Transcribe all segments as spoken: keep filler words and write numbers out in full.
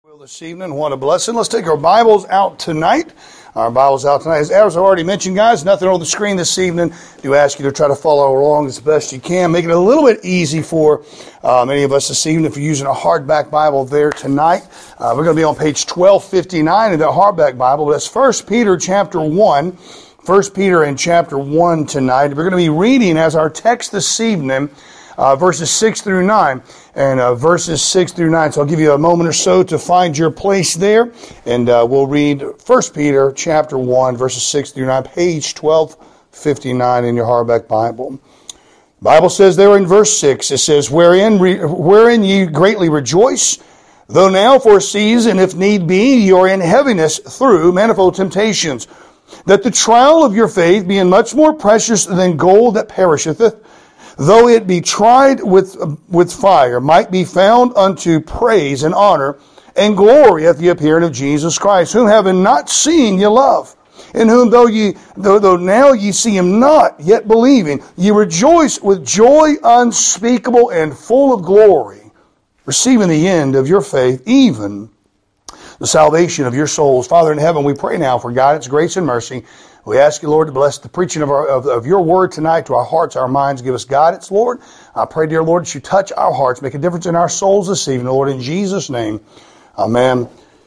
Well, this evening, what a blessing. Let's take our Bibles out tonight. Our Bibles out tonight. As, as I already mentioned, guys, nothing on the screen this evening. I do ask you to try to follow along as best you can. Make it a little bit easy for uh, many of us this evening if you're using a hardback Bible there tonight. Uh, we're going to be on page twelve fifty-nine of that hardback Bible. That's First Peter chapter one. First Peter in chapter one tonight. We're going to be reading as our text this evening, Uh, verses six through nine, and uh, verses six through nine. So I'll give you a moment or so to find your place there, and uh, we'll read First Peter chapter one, verses six through nine, page twelve fifty-nine in your hardback Bible. The Bible says there in verse six, it says, Wherein, re- wherein ye greatly rejoice, though now for a season, if need be, ye are in heaviness through manifold temptations, that the trial of your faith, being much more precious than gold that perisheth, though it be tried with, with fire, might be found unto praise and honor and glory at the appearing of Jesus Christ, whom having not seen ye love, in whom though ye though, though now ye see him not, yet believing, ye rejoice with joy unspeakable and full of glory, receiving the end of your faith, even the salvation of your souls. Father in heaven, we pray now for guidance, grace, and mercy. We ask you, Lord, to bless the preaching of, our, of, of your word tonight to our hearts, our minds. Give us guidance, Lord. I pray, dear Lord, that you touch our hearts, make a difference in our souls this evening, Lord, in Jesus' name. Amen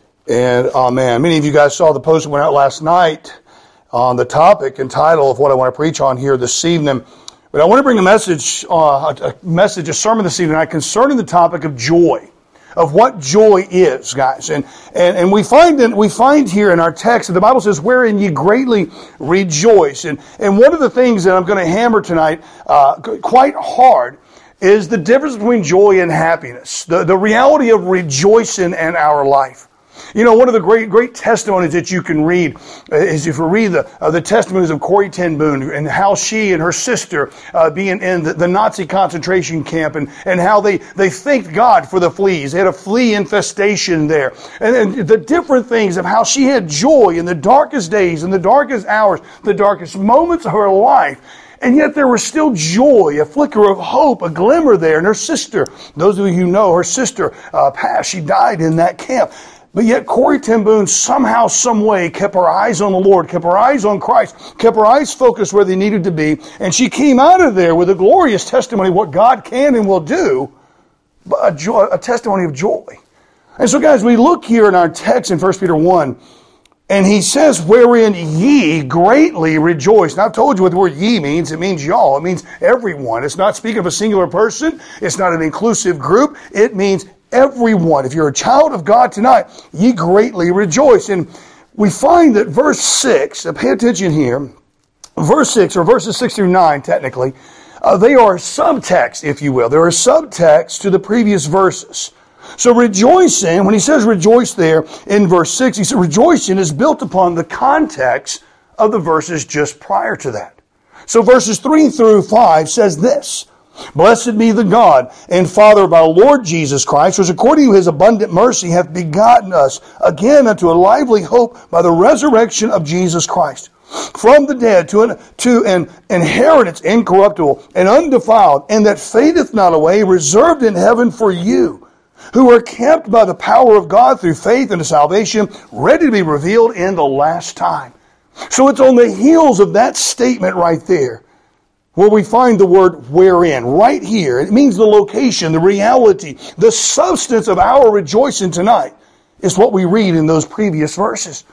and amen. Many of you guys saw the post that went out last night on the topic and title of what I want to preach on here this evening. But I want to bring a message, uh, a message, a sermon this evening concerning the topic of joy. Of what joy is, guys. And, and, and we find in, we find here in our text that the Bible says, wherein ye greatly rejoice. And, and one of the things that I'm going to hammer tonight uh, quite hard is the difference between joy and happiness. The, the reality of rejoicing in our life. You know, one of the great, great testimonies that you can read is if you read the uh, the testimonies of Corrie ten Boom and how she and her sister uh, being in the, the Nazi concentration camp and, and how they, they thanked God for the fleas. They had a flea infestation there. And, and the different things of how she had joy in the darkest days, in the darkest hours, the darkest moments of her life. And yet there was still joy, a flicker of hope, a glimmer there. And her sister, those of you who know, her sister uh, passed. She died in that camp. But yet Corrie ten Boom somehow, some way kept her eyes on the Lord, kept her eyes on Christ, kept her eyes focused where they needed to be. And she came out of there with a glorious testimony of what God can and will do, a, joy, a testimony of joy. And so guys, we look here in our text in First Peter one, and he says, wherein ye greatly rejoice. Now I've told you what the word ye means. It means y'all. It means everyone. It's not speaking of a singular person. It's not an inclusive group. It means everyone. If you're a child of God tonight, ye greatly rejoice. And we find that verse six, pay attention here, verse six, or verses six through nine technically, uh, they are subtext, if you will. There are subtext to the previous verses. So rejoicing, when he says rejoice there in verse six, he says rejoicing is built upon the context of the verses just prior to that. So verses three through five says this, Blessed be the God and Father of our Lord Jesus Christ, which according to his abundant mercy hath begotten us again unto a lively hope by the resurrection of Jesus Christ from the dead to an, to an inheritance incorruptible and undefiled, and that fadeth not away, reserved in heaven for you, who are kept by the power of God through faith unto salvation, ready to be revealed in the last time. So it's on the heels of that statement right there where we find the word wherein, right here. It means the location, the reality, the substance of our rejoicing tonight is what we read in those previous verses.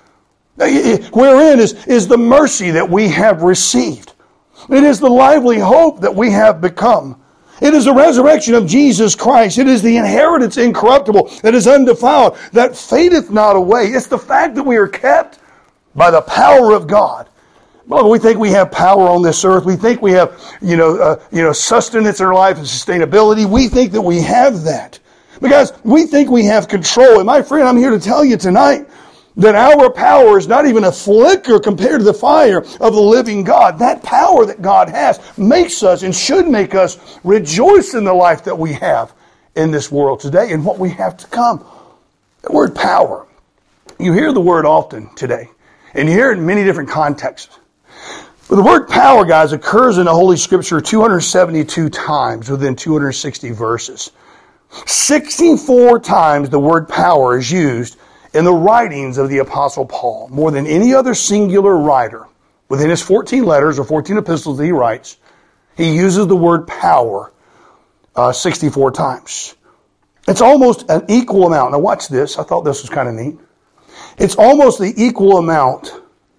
Wherein is, is the mercy that we have received. It is the lively hope that we have become. It is the resurrection of Jesus Christ. It is the inheritance incorruptible that is undefiled, that fadeth not away. It's the fact that we are kept by the power of God. Well, we think we have power on this earth. We think we have, you know, uh, you know, sustenance in our life and sustainability. We think that we have that. Because we think we have control. And my friend, I'm here to tell you tonight that our power is not even a flicker compared to the fire of the living God. That power that God has makes us and should make us rejoice in the life that we have in this world today and what we have to come. The word power. You hear the word often today. And you hear it in many different contexts. But the word power, guys, occurs in the Holy Scripture two hundred seventy-two times within two hundred sixty verses. sixty-four times the word power is used in the writings of the Apostle Paul, more than any other singular writer. Within his fourteen letters or fourteen epistles that he writes, he uses the word power uh, sixty-four times. It's almost an equal amount. Now watch this. I thought this was kind of neat. It's almost the equal amount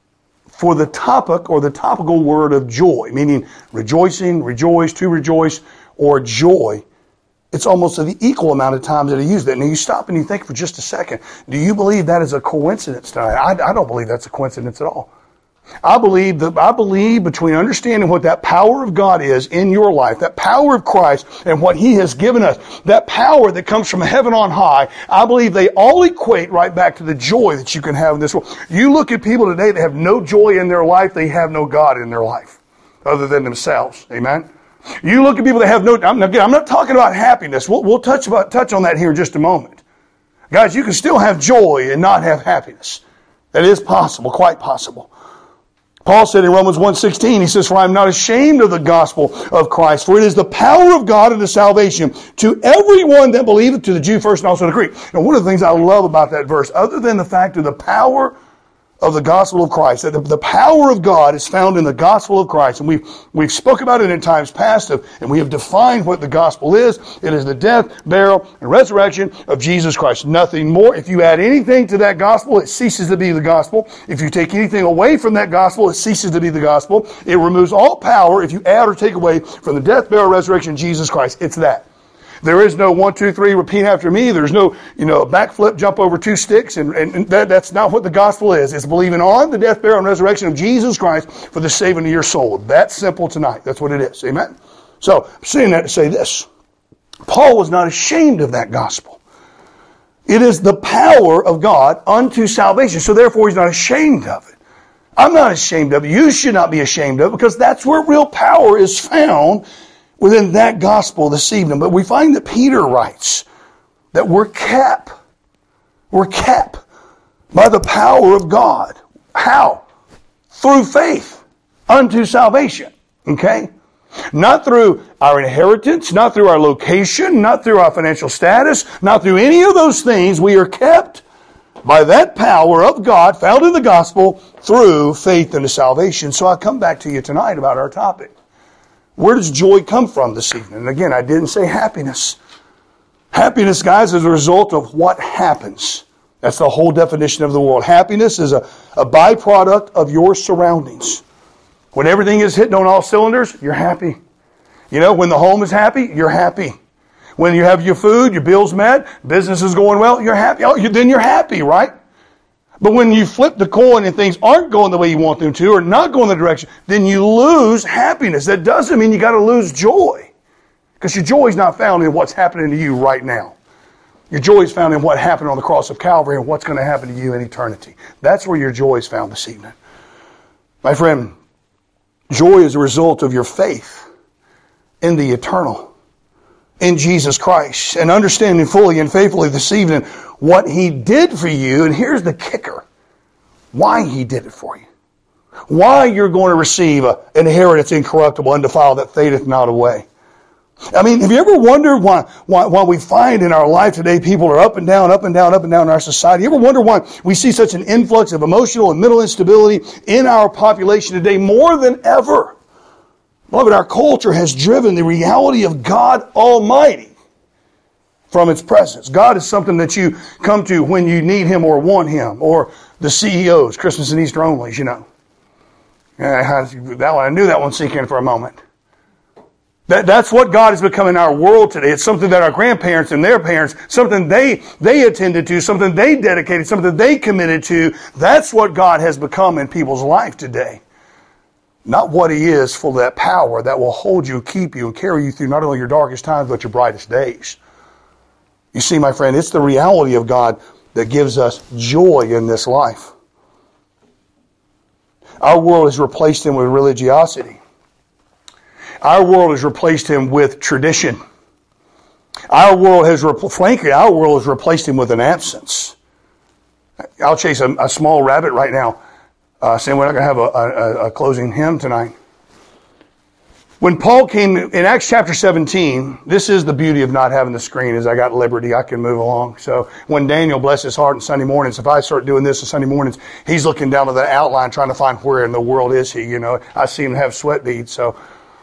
for the topic or the topical word of joy, meaning rejoicing, rejoice, to rejoice, or joy. It's almost the equal amount of times that he used that. Now you stop and you think for just a second, do you believe that is a coincidence tonight? I, I don't believe that's a coincidence at all. I believe that I believe between understanding what that power of God is in your life, that power of Christ and what He has given us, that power that comes from heaven on high, I believe they all equate right back to the joy that you can have in this world. You look at people today that have no joy in their life, they have no God in their life other than themselves. Amen? You look at people that have no, I'm, again, I'm not talking about happiness. We'll, we'll touch about, touch on that here in just a moment. Guys, you can still have joy and not have happiness. That is possible, quite possible. Paul said in Romans one sixteen, he says, "For I am not ashamed of the gospel of Christ, for it is the power of God unto salvation to everyone that believeth, to the Jew first and also to the Greek." Now, one of the things I love about that verse, other than the fact of the power of the gospel of Christ, that the, the power of God is found in the gospel of Christ, and we've we've spoke about it in times past, of, and we have defined what the gospel is. It is the death, burial, and resurrection of Jesus Christ. Nothing more. If you add anything to that gospel, it ceases to be the gospel. If you take anything away from that gospel, it ceases to be the gospel. It removes all power if you add or take away from the death, burial, resurrection of Jesus Christ. It's that. There is no one, two, three, repeat after me. There's no, you know, backflip, jump over two sticks. And, and that, that's not what the gospel is. It's believing on the death, burial, and resurrection of Jesus Christ for the saving of your soul. That's simple tonight. That's what it is. Amen? So, I'm saying that to say this. Paul was not ashamed of that gospel. It is the power of God unto salvation. So therefore, he's not ashamed of it. I'm not ashamed of it. You should not be ashamed of it, because that's where real power is found within that gospel this evening. But we find that Peter writes that we're kept. We're kept by the power of God. How? Through faith unto salvation. Okay? Not through our inheritance, not through our location, not through our financial status, not through any of those things. We are kept by that power of God found in the gospel through faith unto salvation. So I come back to you tonight about our topic. Where does joy come from this evening? And again, I didn't say happiness. Happiness, guys, is a result of what happens. That's the whole definition of the world. Happiness is a, a byproduct of your surroundings. When everything is hitting on all cylinders, you're happy. You know, when the home is happy, you're happy. When you have your food, your bills met, business is going well, you're happy. Oh, you, then you're happy, right? But when you flip the coin and things aren't going the way you want them to, or not going the direction, then you lose happiness. That doesn't mean you got to lose joy, because your joy is not found in what's happening to you right now. Your joy is found in what happened on the cross of Calvary and what's going to happen to you in eternity. That's where your joy is found this evening. My friend, joy is a result of your faith in the eternal, in Jesus Christ, and understanding fully and faithfully this evening what He did for you. And here's the kicker: why He did it for you. Why you're going to receive an inheritance incorruptible, undefiled, that fadeth not away. I mean, have you ever wondered why, why, why we find in our life today people are up and down, up and down, up and down in our society? You ever wonder why we see such an influx of emotional and mental instability in our population today more than ever? Beloved, our culture has driven the reality of God Almighty from its presence. God is something that you come to when you need Him or want Him, or the C E Os, Christmas and Easter onlys, you know. That one, I knew that one sink in for a moment. That, that's what God has become in our world today. It's something that our grandparents and their parents, something they, they attended to, something they dedicated, something they committed to. That's what God has become in people's life today. Not what He is, full of that power that will hold you, keep you, and carry you through not only your darkest times, but your brightest days. You see, my friend, it's the reality of God that gives us joy in this life. Our world has replaced Him with religiosity. Our world has replaced Him with tradition. Our world has, frankly, our world has replaced Him with an absence. I'll chase a, a small rabbit right now, uh, saying we're not going to have a, a, a closing hymn tonight. When Paul came in Acts chapter seventeen, this is the beauty of not having the screen, is I got liberty, I can move along. So when Daniel, bless his heart, on Sunday mornings, if I start doing this on Sunday mornings, he's looking down to the outline trying to find where in the world is he, you know. I see him have sweat beads, so.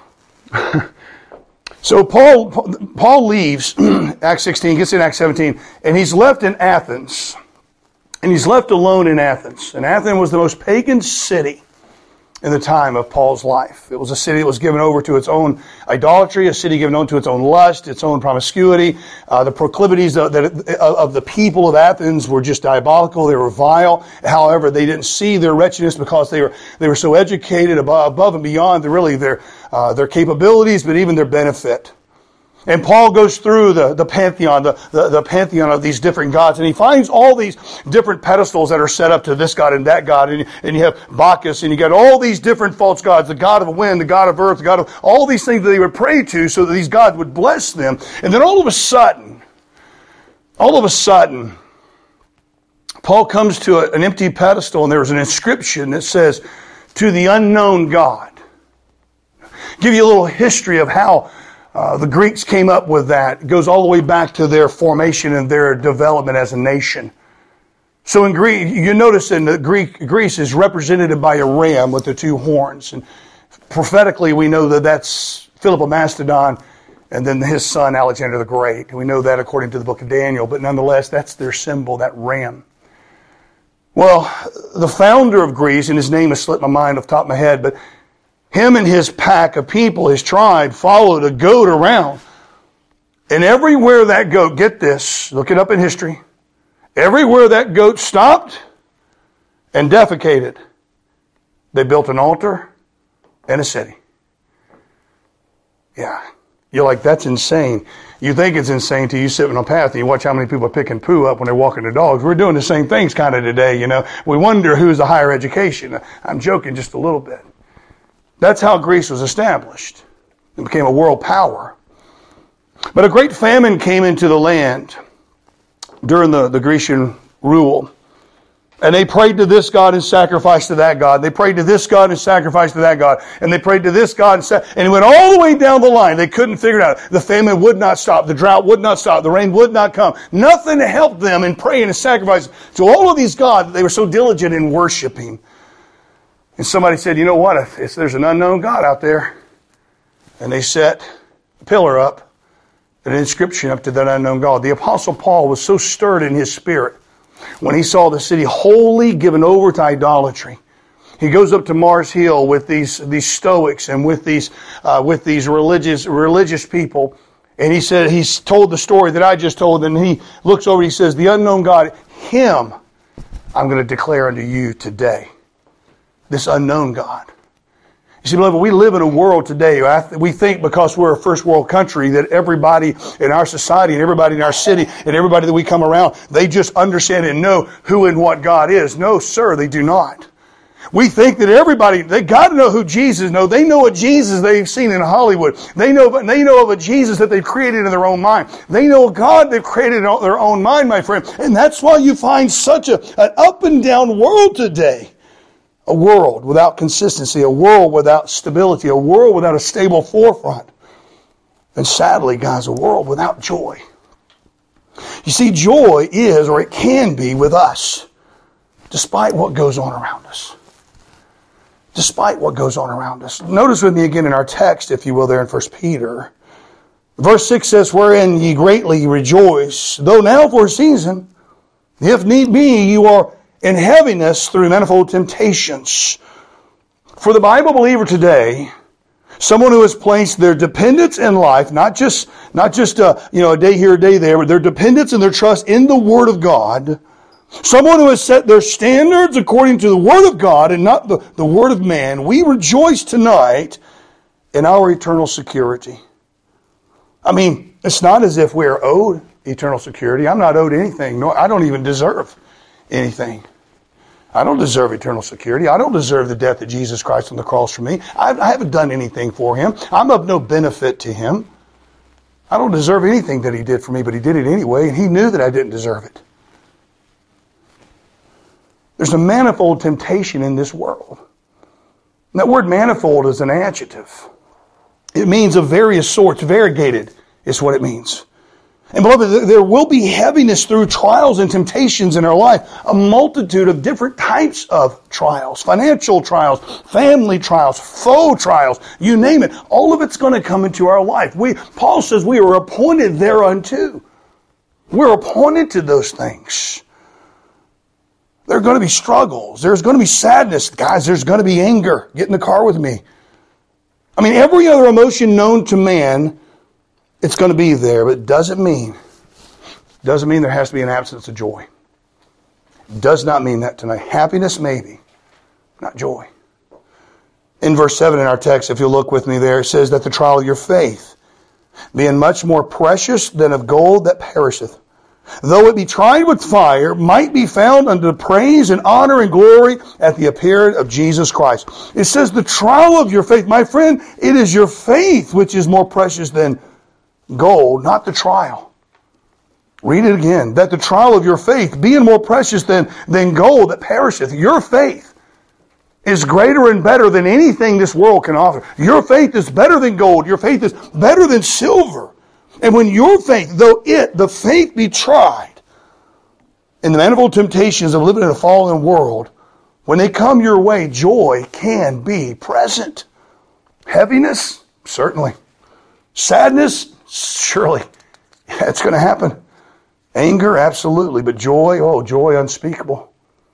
So Paul, Paul leaves Acts sixteen, gets in Acts seventeen, and he's left in Athens. And he's left alone in Athens. And Athens was the most pagan city in the time of Paul's life. It was a city that was given over to its own idolatry, a city given over to its own lust, its own promiscuity. Uh, the proclivities of, that, of the people of Athens were just diabolical. They were vile. However, they didn't see their wretchedness because they were they were so educated above, above and beyond the, really their uh, their capabilities, but even their benefit. And Paul goes through the, the pantheon, the, the, the pantheon of these different gods, and he finds all these different pedestals that are set up to this god and that god, and, and you have Bacchus, and you got all these different false gods, the god of wind, the god of earth, the god of all these things that they would pray to so that these gods would bless them. And then all of a sudden, all of a sudden, Paul comes to a, an empty pedestal, and there's an inscription that says, "To the unknown God." Give you a little history of how Uh, the Greeks came up with that. It goes all the way back to their formation and their development as a nation. So in Greek, you notice in the Greek, Greece is represented by a ram with the two horns. And prophetically, we know that that's Philip of Macedon and then his son Alexander the Great. We know that according to the book of Daniel. But nonetheless, that's their symbol, that ram. Well, the founder of Greece, and his name has slipped my mind off the top of my head, but him and his pack of people, his tribe, followed a goat around. And everywhere that goat, get this, look it up in history, everywhere that goat stopped and defecated, they built an altar and a city. Yeah. You're like, that's insane. You think it's insane till you sit on a path and you watch how many people are picking poo up when they're walking their dogs. We're doing the same things kind of today, you know. We wonder who's the higher education. I'm joking just a little bit. That's how Greece was established. It became a world power. But a great famine came into the land during the, the Grecian rule. And they prayed to this God and sacrificed to that God. They prayed to this God and sacrificed to that God. And they prayed to this God and sa- and it went all the way down the line. They couldn't figure it out. The famine would not stop. The drought would not stop. The rain would not come. Nothing helped them in praying and sacrificing to all of these gods that they were so diligent in worshiping. And somebody said, you know what, if, if there's an unknown God out there, and they set a pillar up, an inscription up to that unknown God. The Apostle Paul was so stirred in his spirit when he saw the city wholly given over to idolatry. He goes up to Mars Hill with these, these Stoics and with these, uh, with these religious, religious people. And he said, he's told the story that I just told, and he looks over and he says, the unknown God, him I'm going to declare unto you today. This unknown God. You see, beloved, we live in a world today. We think because we're a first world country that everybody in our society and everybody in our city and everybody that we come around, they just understand and know who and what God is. No, sir, they do not. We think that everybody, they got to know who Jesus knows. They know a Jesus they've seen in Hollywood. They know, they know of a Jesus that they've created in their own mind. They know a God they've created in their own mind, my friend. And that's why you find such a, an up and down world today. A world without consistency, a world without stability, a world without a stable forefront. And sadly, guys, a world without joy. You see, joy is, or it can be, with us, despite what goes on around us. Despite what goes on around us. Notice with me again in our text, if you will, there in First Peter. Verse six says, wherein ye greatly rejoice, though now for a season, if need be, you are in heaviness through manifold temptations. For the Bible believer today, someone who has placed their dependence in life, not just not just a, you know, a day here, a day there, but their dependence and their trust in the Word of God, someone who has set their standards according to the Word of God and not the, the Word of man, we rejoice tonight in our eternal security. I mean, it's not as if we're owed eternal security. I'm not owed anything. No, I don't even deserve anything. I don't deserve eternal security. I don't deserve the death of Jesus Christ on the cross for me. I, I haven't done anything for Him. I'm of no benefit to Him. I don't deserve anything that He did for me, but He did it anyway, and He knew that I didn't deserve it. There's a manifold temptation in this world. And that word manifold is an adjective. It means of various sorts, variegated is what it means. And beloved, there will be heaviness through trials and temptations in our life. A multitude of different types of trials. Financial trials, family trials, foe trials, you name it. All of it's going to come into our life. We, Paul says we are appointed thereunto. We're appointed to those things. There are going to be struggles. There's going to be sadness. Guys, there's going to be anger. Get in the car with me. I mean, every other emotion known to man, it's going to be there, but it doesn't mean, doesn't mean there has to be an absence of joy. It does not mean that tonight. Happiness, maybe, not joy. In verse seven in our text, if you'll look with me there, it says that the trial of your faith, being much more precious than of gold that perisheth, though it be tried with fire, might be found unto the praise and honor and glory at the appearing of Jesus Christ. It says the trial of your faith, my friend, it is your faith which is more precious than gold, not the trial. Read it again. That the trial of your faith, being more precious than, than gold that perisheth, your faith is greater and better than anything this world can offer. Your faith is better than gold. Your faith is better than silver. And when your faith, though it, the faith be tried in the manifold temptations of living in a fallen world, when they come your way, joy can be present. Heaviness? Certainly. Sadness? Surely. Yeah, it's going to happen. Anger? Absolutely. But joy? Oh, joy unspeakable.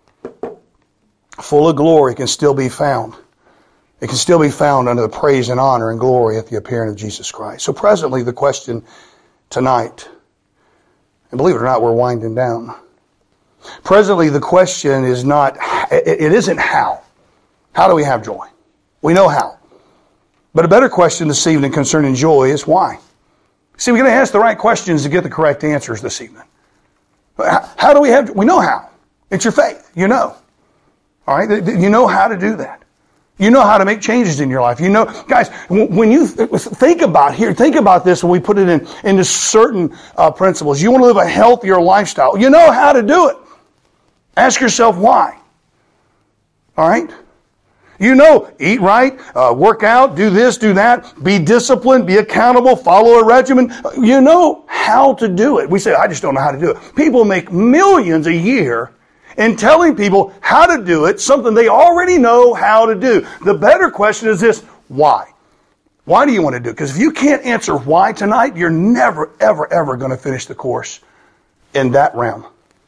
Full of glory can still be found. It can still be found under the praise and honor and glory at the appearing of Jesus Christ. So presently the question tonight, and believe it or not, we're winding down. Presently the question is not, it isn't how. How do we have joy? We know how. But a better question this evening concerning joy is why. See, we're going to ask the right questions to get the correct answers this evening. How do we have, we know how. It's your faith. You know. All right? You know how to do that. You know how to make changes in your life. You know, guys, when you think about here, think about this when we put it in into certain uh, principles. You want to live a healthier lifestyle. You know how to do it. Ask yourself why. All right? You know, eat right, uh, work out, do this, do that, be disciplined, be accountable, follow a regimen. You know how to do it. We say, I just don't know how to do it. People make millions a year in telling people how to do it, something they already know how to do. The better question is this, why? Why do you want to do it? Because if you can't answer why tonight, you're never, ever, ever going to finish the course in that realm.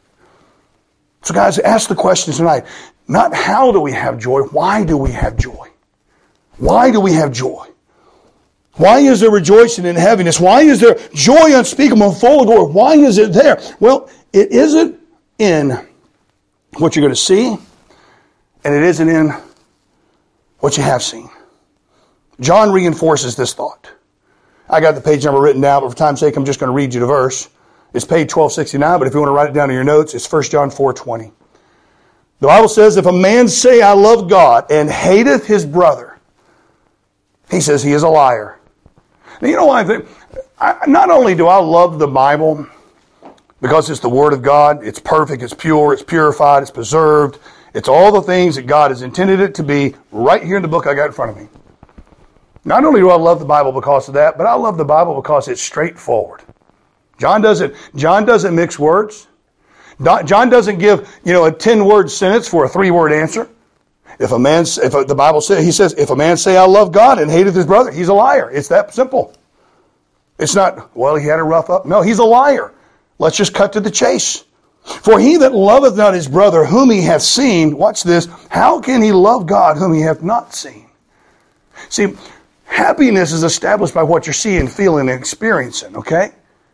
So guys, ask the question tonight. Not how do we have joy, why do we have joy? Why do we have joy? Why is there rejoicing in heaviness? Why is there joy unspeakable and full of glory? Why is it there? Well, it isn't in what you're going to see, and it isn't in what you have seen. John reinforces this thought. I got the page number written down, but for time's sake, I'm just going to read you the verse. It's page twelve sixty-nine, but if you want to write it down in your notes, it's First John four twenty. The Bible says, if a man say, I love God, and hateth his brother, he says he is a liar. Now, you know what I think? I, not only do I love the Bible, because it's the Word of God, it's perfect, it's pure, it's purified, it's preserved, it's all the things that God has intended it to be right here in the book I got in front of me. Not only do I love the Bible because of that, but I love the Bible because it's straightforward. John doesn't, John doesn't mix words. John doesn't give, you know, a ten-word sentence for a three-word answer. If a man, if a, the Bible says, he says, if a man say, I love God and hateth his brother, he's a liar. It's that simple. It's not, well, he had a rough up. No, he's a liar. Let's just cut to the chase. For he that loveth not his brother whom he hath seen, watch this, how can he love God whom he hath not seen? See, happiness is established by what you're seeing, feeling, and experiencing, okay?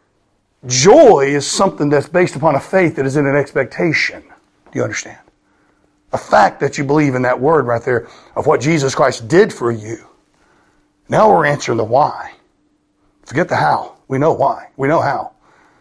Joy is something that's based upon a faith that is in an expectation. Do you understand? A fact that you believe in that word right there of what Jesus Christ did for you. Now we're answering the why. Forget the how. We know why. We know how.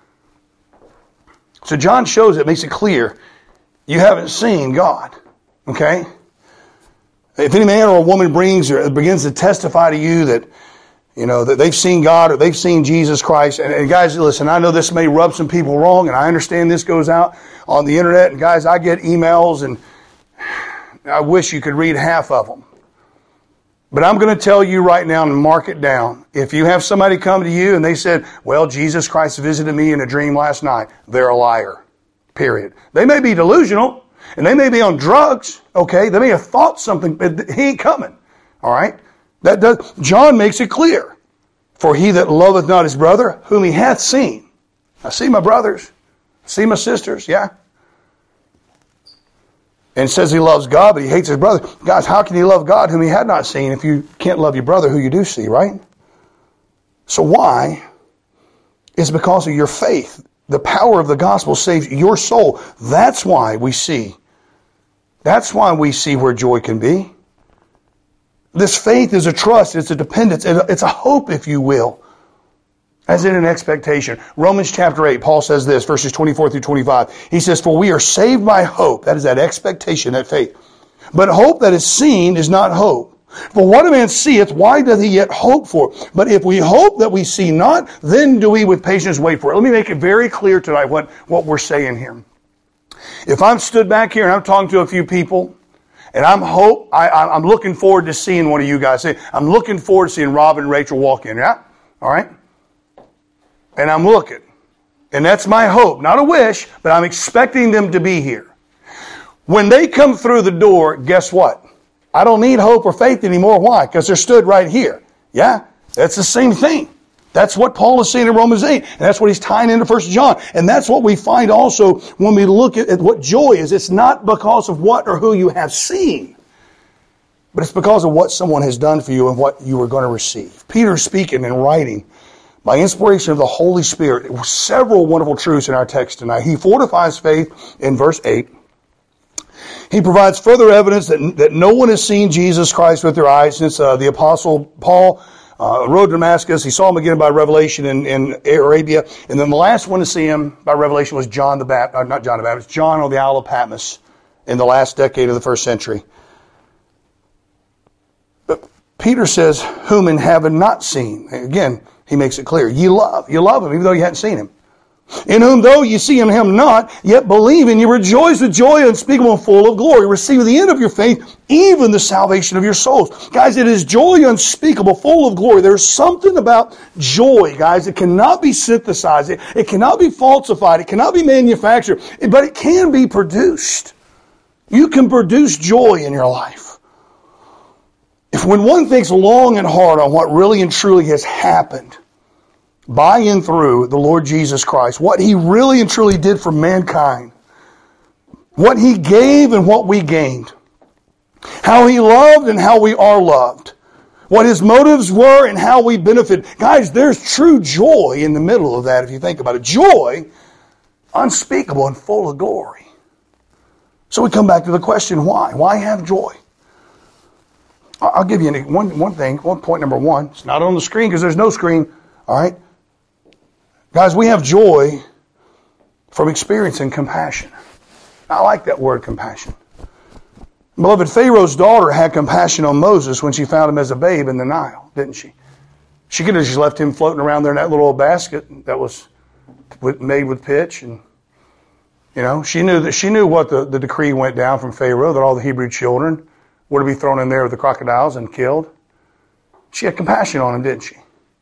So John shows it, makes it clear, you haven't seen God. Okay? If any man or a woman brings or begins to testify to you that, you know, that they've seen God or they've seen Jesus Christ. And, and guys, listen, I know this may rub some people wrong, and I understand this goes out on the internet. And guys, I get emails, and I wish you could read half of them. But I'm going to tell you right now and mark it down. If you have somebody come to you and they said, well, Jesus Christ visited me in a dream last night, they're a liar. Period. They may be delusional and they may be on drugs. Okay. They may have thought something, but he ain't coming. All right. That does, John makes it clear. For he that loveth not his brother, whom he hath seen. I see my brothers. I see my sisters. Yeah. And it says he loves God, but he hates his brother. Guys, how can you love God whom he had not seen if you can't love your brother who you do see, right? So why? It's because of your faith. The power of the gospel saves your soul. That's why we see. That's why we see where joy can be. This faith is a trust. It's a dependence. It's a hope, if you will. As in an expectation. Romans chapter eight, Paul says this, verses twenty-four through twenty-five. He says, for we are saved by hope. That is that expectation, that faith. But hope that is seen is not hope. For what a man seeth, why doth he yet hope for? But if we hope that we see not, then do we with patience wait for it. Let me make it very clear tonight what, what we're saying here. If I'm stood back here and I'm talking to a few people, and I'm hope, I, I'm looking forward to seeing one of you guys. I'm looking forward to seeing Rob and Rachel walk in, yeah? All right? And I'm looking. And that's my hope. Not a wish, but I'm expecting them to be here. When they come through the door, guess what? I don't need hope or faith anymore. Why? Because they're stood right here. Yeah? That's the same thing. That's what Paul is saying in Romans eight. And that's what he's tying into First John. And that's what we find also when we look at, at what joy is. It's not because of what or who you have seen. But it's because of what someone has done for you and what you are going to receive. Peter's speaking and writing by inspiration of the Holy Spirit. Several wonderful truths in our text tonight. He fortifies faith in verse eight. He provides further evidence that, that no one has seen Jesus Christ with their eyes since uh, the Apostle Paul uh, rode to Damascus. He saw him again by revelation in, in Arabia. And then the last one to see him by revelation was John the Baptist, uh, not John the Baptist, John on the Isle of Patmos in the last decade of the first century. But Peter says, whom in heaven not seen. Again, he makes it clear. You love. You love him even though you hadn't seen him. In whom though you see him, him not, yet believing you rejoice with joy unspeakable and full of glory. Receive the end of your faith, even the salvation of your souls. Guys, it is joy unspeakable, full of glory. There's something about joy, guys. It cannot be synthesized. It, it cannot be falsified. It cannot be manufactured. But it can be produced. You can produce joy in your life. If when one thinks long and hard on what really and truly has happened, by and through the Lord Jesus Christ, what He really and truly did for mankind, what He gave and what we gained, how He loved and how we are loved, what His motives were and how we benefit. Guys, there's true joy in the middle of that if you think about it. Joy, unspeakable and full of glory. So we come back to the question, why? Why have joy? I'll give you one, one thing, one point number one. It's not on the screen because there's no screen. All right? Guys, we have joy from experiencing compassion. I like that word, compassion. Beloved, Pharaoh's daughter had compassion on Moses when she found him as a babe in the Nile, didn't she? She could have just left him floating around there in that little old basket that was made with pitch. And, you know, she knew that she knew what the, the decree went down from Pharaoh, that all the Hebrew children were to be thrown in there with the crocodiles and killed. She had compassion on him, didn't she?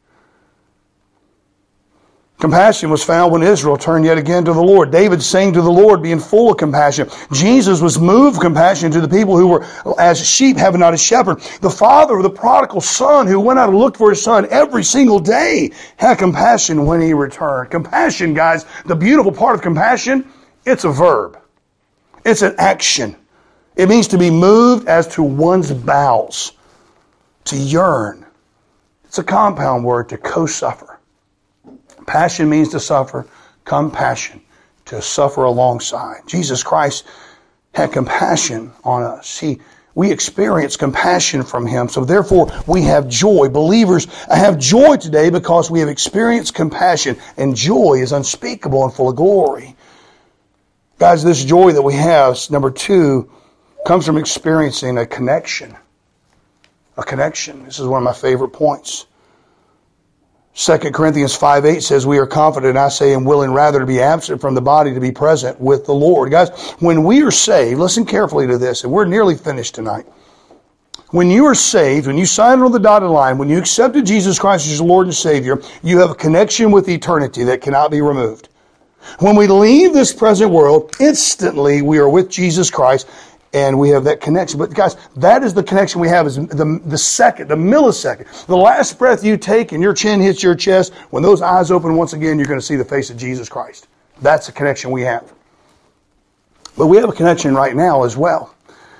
Compassion was found when Israel turned yet again to the Lord. David sang to the Lord, being full of compassion. Jesus was moved with compassion to the people who were as sheep having not a shepherd. The father of the prodigal son who went out and looked for his son every single day had compassion when he returned. Compassion, guys, the beautiful part of compassion, it's a verb. It's an action. It means to be moved as to one's bowels, to yearn. It's a compound word, to co-suffer. Passion means to suffer. Compassion, to suffer alongside. Jesus Christ had compassion on us. He, we experience compassion from Him. So therefore, we have joy. Believers have joy today because we have experienced compassion. And joy is unspeakable and full of glory. Guys, this joy that we have, number two, comes from experiencing a connection. A connection. This is one of my favorite points. Second Corinthians five eight says, we are confident, I say, and willing rather to be absent from the body to be present with the Lord. Guys, when we are saved, listen carefully to this, and we're nearly finished tonight. When you are saved, when you signed on the dotted line, when you accepted Jesus Christ as your Lord and Savior, you have a connection with eternity that cannot be removed. When we leave this present world, instantly we are with Jesus Christ and we have that connection. But guys, that is the connection we have, is the, the second, the millisecond. The last breath you take and your chin hits your chest, when those eyes open once again, you're going to see the face of Jesus Christ. That's the connection we have. But we have a connection right now as well.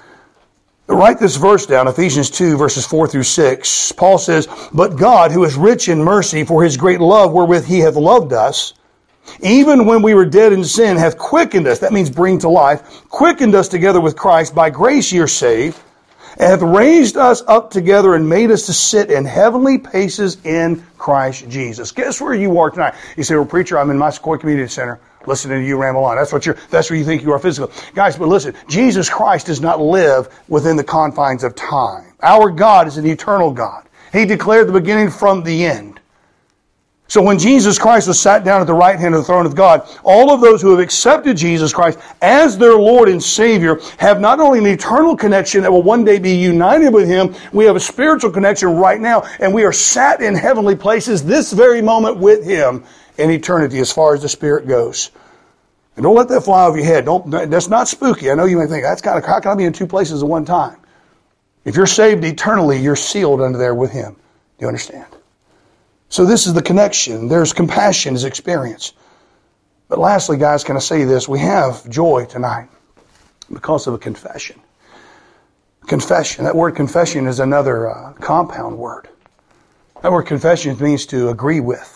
Write this verse down, Ephesians two, verses four through six. Paul says, "But God, who is rich in mercy, for his great love wherewith he hath loved us, even when we were dead in sin, hath quickened us," that means bring to life, "quickened us together with Christ. By grace ye are saved, and hath raised us up together and made us to sit in heavenly places in Christ Jesus." Guess where you are tonight? You say, "Well, preacher, I'm in my Sequoia Community Center listening to you ramble on." That's what you're, that's where you think you are physically. Guys, but listen, Jesus Christ does not live within the confines of time. Our God is an eternal God. He declared the beginning from the end. So when Jesus Christ was sat down at the right hand of the throne of God, all of those who have accepted Jesus Christ as their Lord and Savior have not only an eternal connection that will one day be united with Him, we have a spiritual connection right now, and we are sat in heavenly places this very moment with Him in eternity as far as the Spirit goes. And don't let that fly over your head. Don't, that's not spooky. I know you may think, that's kind of, how can I be in two places at one time? If you're saved eternally, you're sealed under there with Him. Do you understand? So this is the connection. There's compassion is experienced. But lastly, guys, can I say this? We have joy tonight because of a confession. Confession. That word confession is another uh, compound word. That word confession means to agree with.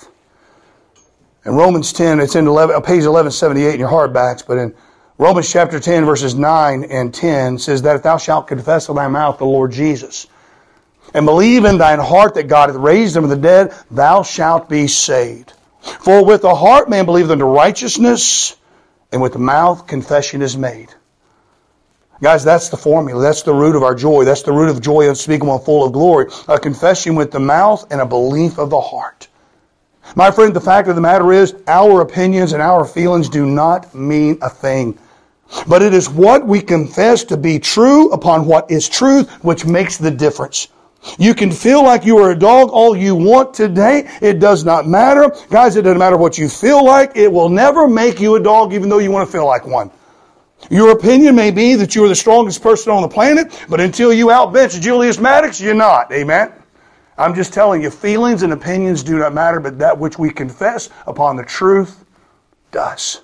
In Romans ten, it's in eleven, page eleven seventy-eight in your hardbacks, but in Romans chapter ten, verses nine and ten, says that if thou shalt confess with thy mouth the Lord Jesus, and believe in thine heart that God hath raised him from the dead, thou shalt be saved. For with the heart man believeth unto righteousness, and with the mouth confession is made. Guys, that's the formula. That's the root of our joy. That's the root of joy unspeakable and full of glory. A confession with the mouth and a belief of the heart. My friend, the fact of the matter is, our opinions and our feelings do not mean a thing. But it is what we confess to be true upon what is truth which makes the difference. You can feel like you are a dog all you want today. It does not matter. Guys, it doesn't matter what you feel like. It will never make you a dog even though you want to feel like one. Your opinion may be that you are the strongest person on the planet, but until you outbench Julius Maddox, you're not. Amen? I'm just telling you, feelings and opinions do not matter, but that which we confess upon the truth does.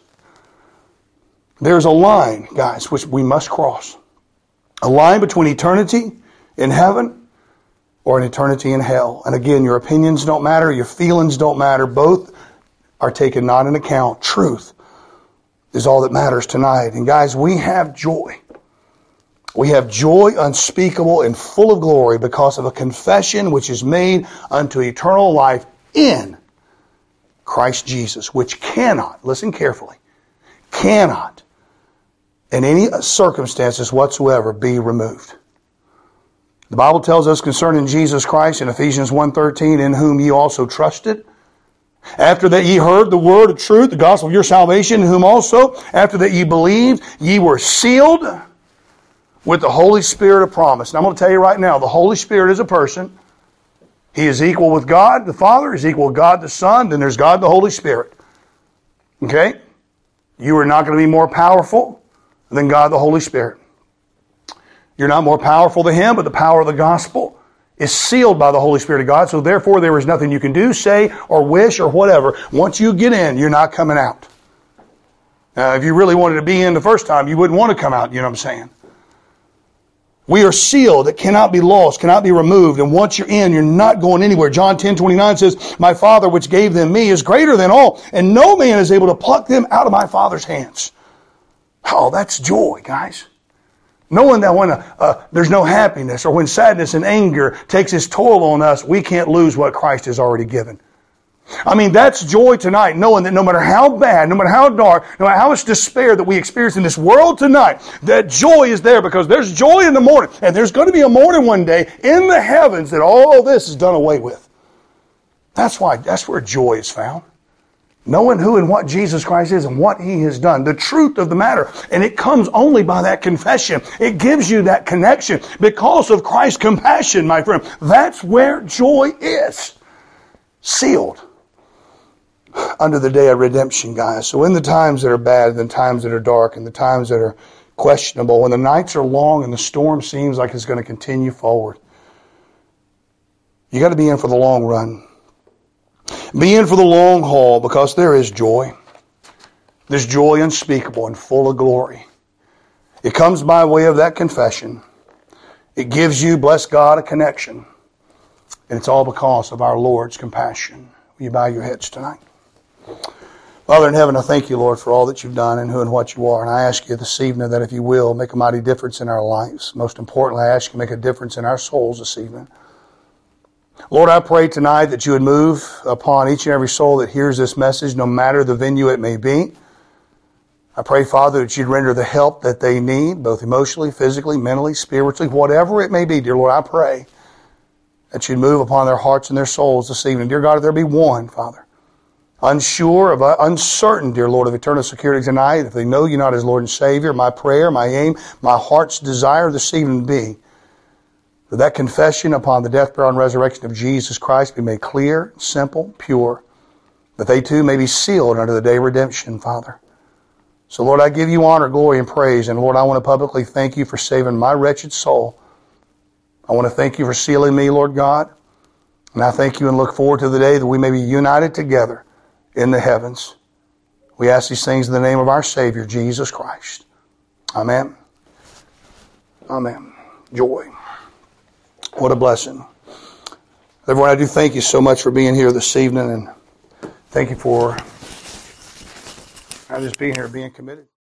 There's a line, guys, which we must cross. A line between eternity in heaven or an eternity in hell. And again, your opinions don't matter, your feelings don't matter. Both are taken not into account. Truth is all that matters tonight. And guys, we have joy. We have joy unspeakable and full of glory because of a confession which is made unto eternal life in Christ Jesus, which cannot, listen carefully, cannot in any circumstances whatsoever be removed. The Bible tells us concerning Jesus Christ in Ephesians one thirteen, in whom ye also trusted, after that ye heard the word of truth, the gospel of your salvation, in whom also, after that ye believed, ye were sealed with the Holy Spirit of promise. And I'm going to tell you right now, the Holy Spirit is a person. He is equal with God the Father. He's equal with God the Son. Then there's God the Holy Spirit. Okay? You are not going to be more powerful than God the Holy Spirit. You're not more powerful than Him, but the power of the gospel is sealed by the Holy Spirit of God. So therefore there is nothing you can do, say, or wish, or whatever. Once you get in, you're not coming out. Now, if you really wanted to be in the first time, you wouldn't want to come out. You know what I'm saying? We are sealed. It cannot be lost, cannot be removed. And once you're in, you're not going anywhere. John ten twenty-nine says, my Father which gave them me is greater than all, and no man is able to pluck them out of my Father's hands. Oh, that's joy, guys. Knowing that when a, uh, there's no happiness or when sadness and anger takes its toll on us, we can't lose what Christ has already given. I mean, that's joy tonight, knowing that no matter how bad, no matter how dark, no matter how much despair that we experience in this world tonight, that joy is there because there's joy in the morning. And there's going to be a morning one day in the heavens that all this is done away with. That's why, that's where joy is found. Knowing who and what Jesus Christ is and what He has done. The truth of the matter. And it comes only by that confession. It gives you that connection because of Christ's compassion, my friend. That's where joy is. Sealed under the day of redemption, guys. So in the times that are bad, and the times that are dark, and the times that are questionable, when the nights are long and the storm seems like it's going to continue forward, you got to be in for the long run. Be in for the long haul, because there is joy. There's joy unspeakable and full of glory. It comes by way of that confession. It gives you, bless God, a connection. And it's all because of our Lord's compassion. Will you bow your heads tonight? Father in heaven, I thank you, Lord, for all that you've done and who and what you are. And I ask you this evening that if you will, make a mighty difference in our lives. Most importantly, I ask you to make a difference in our souls this evening. Lord, I pray tonight that you would move upon each and every soul that hears this message, no matter the venue it may be. I pray, Father, that you'd render the help that they need, both emotionally, physically, mentally, spiritually, whatever it may be. Dear Lord, I pray that you'd move upon their hearts and their souls this evening. Dear God, if there be one, Father, unsure, of, uh, uncertain, dear Lord, of eternal security tonight, if they know you not as Lord and Savior, my prayer, my aim, my heart's desire this evening be that that confession upon the death, burial, and resurrection of Jesus Christ be made clear, simple, pure, that they too may be sealed unto the day of redemption, Father. So, Lord, I give you honor, glory, and praise. And, Lord, I want to publicly thank you for saving my wretched soul. I want to thank you for sealing me, Lord God. And I thank you and look forward to the day that we may be united together in the heavens. We ask these things in the name of our Savior, Jesus Christ. Amen. Amen. Joy. What a blessing. Everyone, I do thank you so much for being here this evening, and thank you for not just being here, being committed.